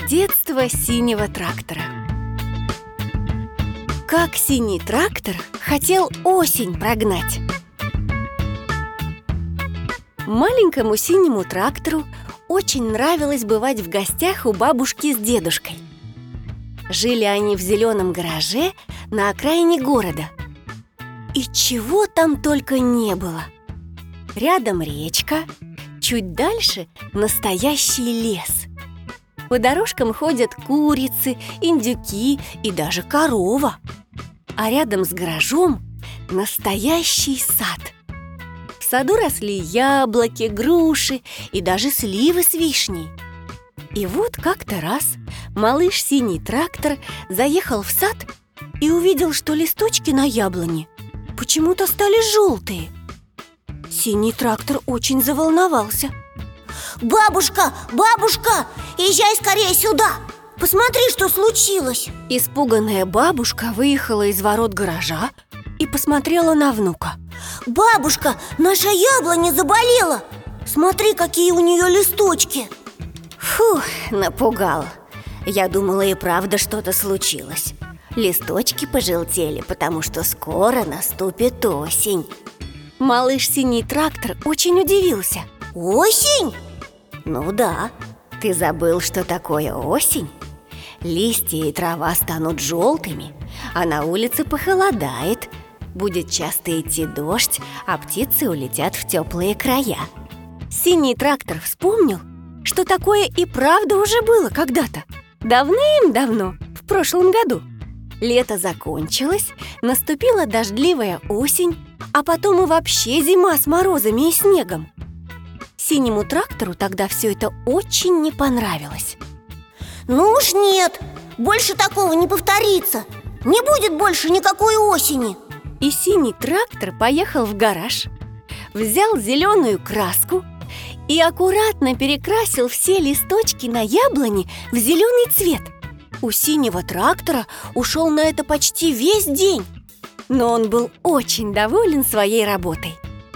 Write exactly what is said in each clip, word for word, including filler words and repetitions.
Детство синего трактора. Как синий трактор хотел осень прогнать. Маленькому синему трактору очень нравилось бывать в гостях у бабушки с дедушкой. Жили они в зеленом гараже на окраине города. И чего там только не было. Рядом речка, чуть дальше настоящий лес. По дорожкам ходят курицы, индюки и даже корова. А рядом с гаражом настоящий сад. В саду росли яблоки, груши и даже сливы с вишней. И вот как-то раз малыш синий трактор заехал в сад и увидел, что листочки на яблоне почему-то стали желтые. Синий трактор очень заволновался. «Бабушка, бабушка, езжай скорее сюда! Посмотри, что случилось!» Испуганная бабушка выехала из ворот гаража и посмотрела на внука. «Бабушка, наша яблоня заболела! Смотри, какие у нее листочки!» Фух, напугал. Я думала, и правда что-то случилось. Листочки пожелтели, потому что скоро наступит осень. Малыш синий трактор очень удивился. «Осень?» Ну да, ты забыл, что такое осень? Листья и трава станут желтыми, а на улице похолодает. Будет часто идти дождь, а птицы улетят в теплые края. Синий трактор вспомнил, что такое и правда уже было когда-то, давным-давно, в прошлом году. Лето закончилось, наступила дождливая осень, а потом и вообще зима с морозами и снегом. Синему трактору тогда все это очень не понравилось. Ну уж нет, больше такого не повторится. Не будет больше никакой осени. И синий трактор поехал в гараж, взял зеленую краску и аккуратно перекрасил все листочки на яблоне в зеленый цвет. У синего трактора ушел на это почти весь день, но он был очень доволен своей работой.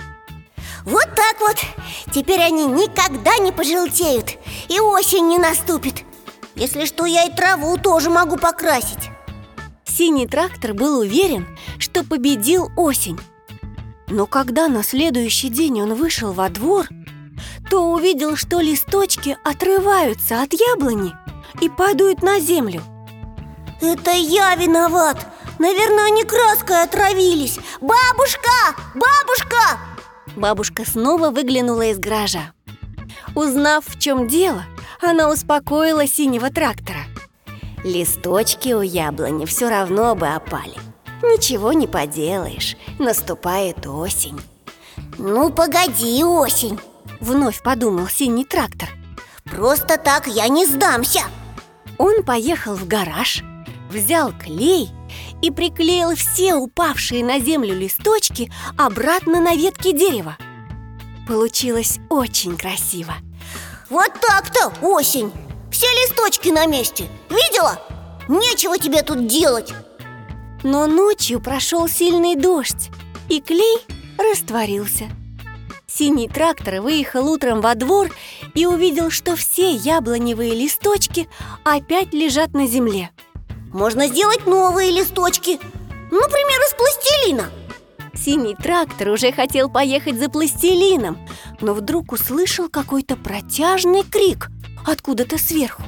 Вот так вот, теперь они никогда не пожелтеют, и осень не наступит. Если что, я и траву тоже могу покрасить. Синий трактор был уверен, что победил осень. Но когда на следующий день он вышел во двор, то увидел, что листочки отрываются от яблони и падают на землю. Это я виноват. Наверное, они краской отравились. Бабушка! Бабушка! Бабушка снова выглянула из гаража. Узнав, в чем дело, она успокоила синего трактора. Листочки у яблони все равно бы опали. Ничего не поделаешь, наступает осень. Ну, погоди, осень, вновь подумал синий трактор. Просто так я не сдамся. Он поехал в гараж, взял клей и приклеил все упавшие на землю листочки обратно на ветки дерева. Получилось очень красиво. Вот так-то, осень! Все листочки на месте, видела? Нечего тебе тут делать. Но ночью прошел сильный дождь, и клей растворился. Синий трактор выехал утром во двор и увидел, что все яблоневые листочки опять лежат на земле. Можно сделать новые листочки, например, из пластилина. Синий трактор уже хотел поехать за пластилином, но вдруг услышал какой-то протяжный крик откуда-то сверху.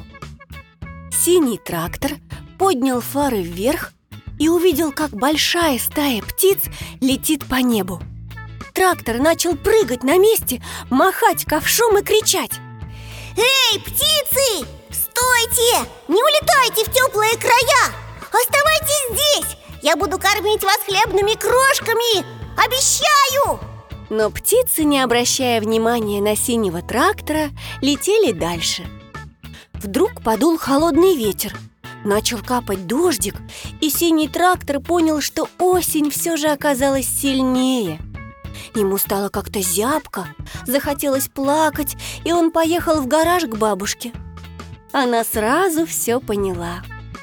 Синий трактор поднял фары вверх и увидел, как большая стая птиц летит по небу. Трактор начал прыгать на месте, махать ковшом и кричать: «Эй, птицы! Стойте! Не улетайте в теплые края! Оставайтесь здесь! Я буду кормить вас хлебными крошками! Обещаю!» Но птицы, не обращая внимания на синего трактора, летели дальше. Вдруг подул холодный ветер, начал капать дождик, и синий трактор понял, что осень все же оказалась сильнее. Ему стало как-то зябко, захотелось плакать, и он поехал в гараж к бабушке. Она сразу все поняла.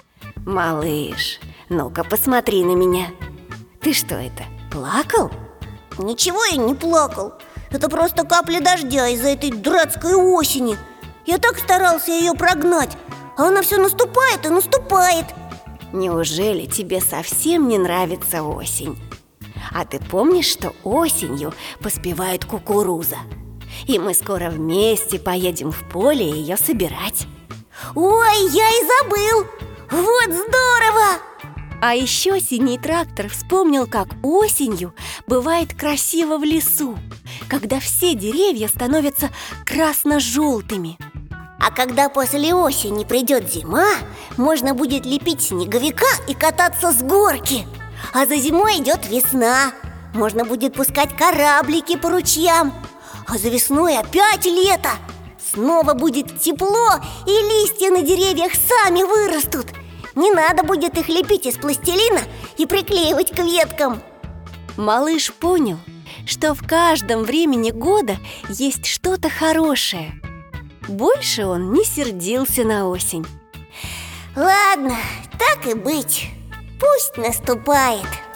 Малыш, ну-ка посмотри на меня. Ты что это, плакал? Ничего я не плакал. Это просто капли дождя из-за этой дурацкой осени. Я так старался ее прогнать, а она все наступает и наступает. Неужели тебе совсем не нравится осень? А ты помнишь, что осенью поспевает кукуруза? И мы скоро вместе поедем в поле ее собирать. Ой, я и забыл! Вот здорово! А еще синий трактор вспомнил, как осенью бывает красиво в лесу, когда все деревья становятся красно-желтыми. А когда после осени придет зима, можно будет лепить снеговика и кататься с горки. А за зимой идет весна. Можно будет пускать кораблики по ручьям. А за весной опять лето. Снова будет тепло, и листья на деревьях сами вырастут. Не надо будет их лепить из пластилина и приклеивать к веткам. Малыш понял, что в каждом времени года есть что-то хорошее. Больше он не сердился на осень. Ладно, так и быть. Пусть наступает.